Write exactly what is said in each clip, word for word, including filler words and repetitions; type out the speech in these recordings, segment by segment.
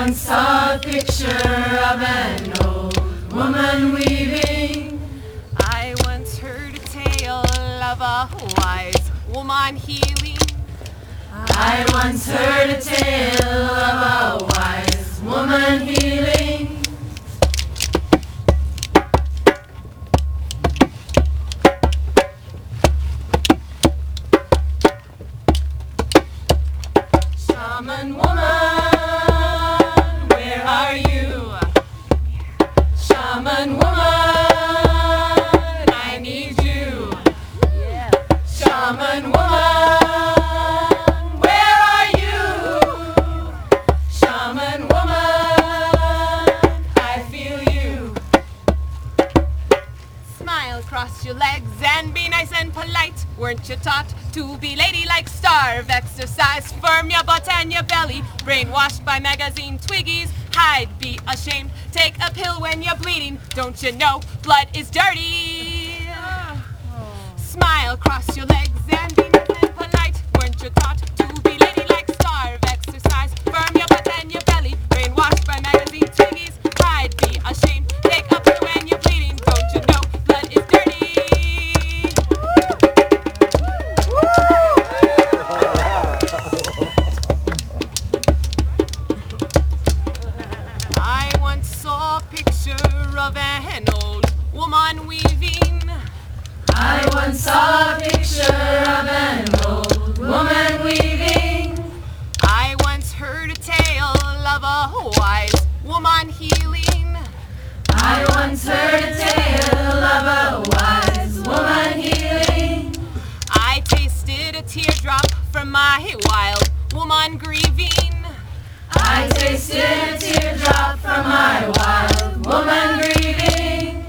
once saw a picture of an old woman weaving. I once heard a tale of a wise woman healing. I once heard a tale of a wise woman healing. Shaman woman, where are you? Shaman woman, I need you. Shaman woman, where are you? Shaman woman, I feel you. Smile, cross your legs, and be nice and polite. Weren't you taught to be ladylike? Starve, exercise, firm your butt and your belly. Brainwashed by magazine twiggies. Hide, be ashamed. Take a pill when you're bleeding. Don't you know blood is dirty? Smile, cross your legs, and be nice and polite. Weren't you taught to be ladylike? Starve, exercise, firm your butt and your belly. Brainwashed by magazine twiggies. Hide, be ashamed. Take a pill when you're bleeding. Don't you know blood is dirty? I once saw a picture of an old woman weaving. I once saw a picture of an old woman weaving. I once heard a tale of a wise woman healing. I once heard a tale of a wise woman healing. I tasted a teardrop from my wild woman grieving. I tasted a teardrop from my wild woman grieving.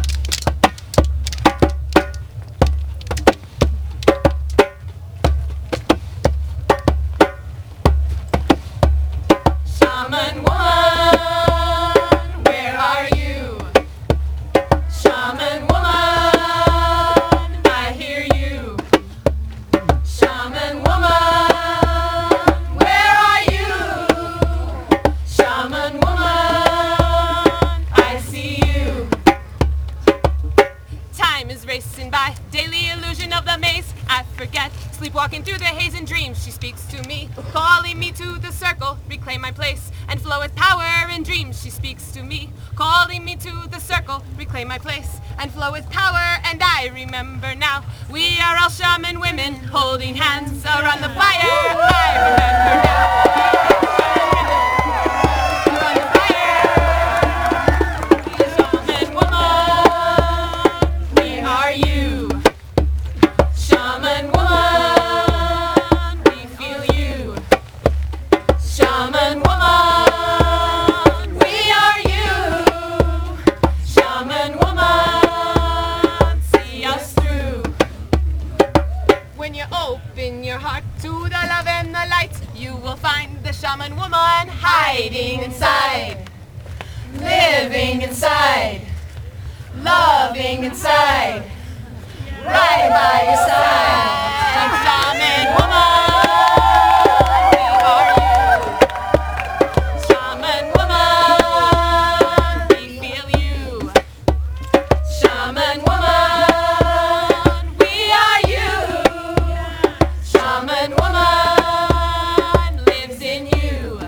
Shaman woman, where are you? Shaman woman, I hear you. Shaman woman, where are you? Shaman woman, I see you. Time is racing by, daily illusion of the maze. I forget, sleepwalking through the haze and dreams. She speaks to me, calling me to the circle, reclaim my place and flow with power in dreams. She speaks to me, calling me to the circle, reclaim my place and flow with power. And I remember now, we are all shaman women, holding hands around the fire. I remember now. Shaman woman, we are you. Shaman woman, we feel you. Shaman woman, we are you. Shaman woman, see us through. When you open your heart to the love and the light, you will find the shaman woman hiding inside, living inside, loving inside, right by your side. Shaman woman, we are you. Shaman woman, we feel you. Shaman woman, we are you. Shaman woman lives in you.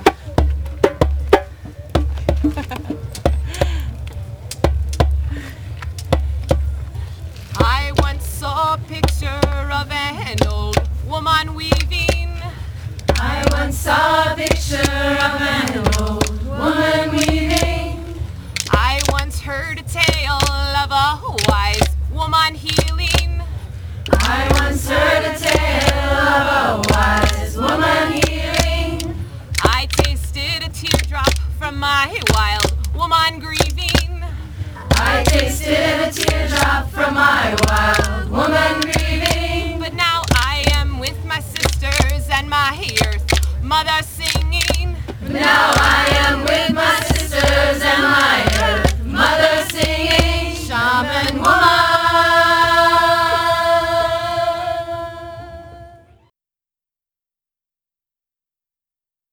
I once saw a picture of an old woman weaving. I once saw a picture of an old woman weaving. I once heard a tale of a wise woman healing. I once heard a tale of a wise woman healing. I tasted a teardrop from my wild woman grieving. I tasted a teardrop from my wild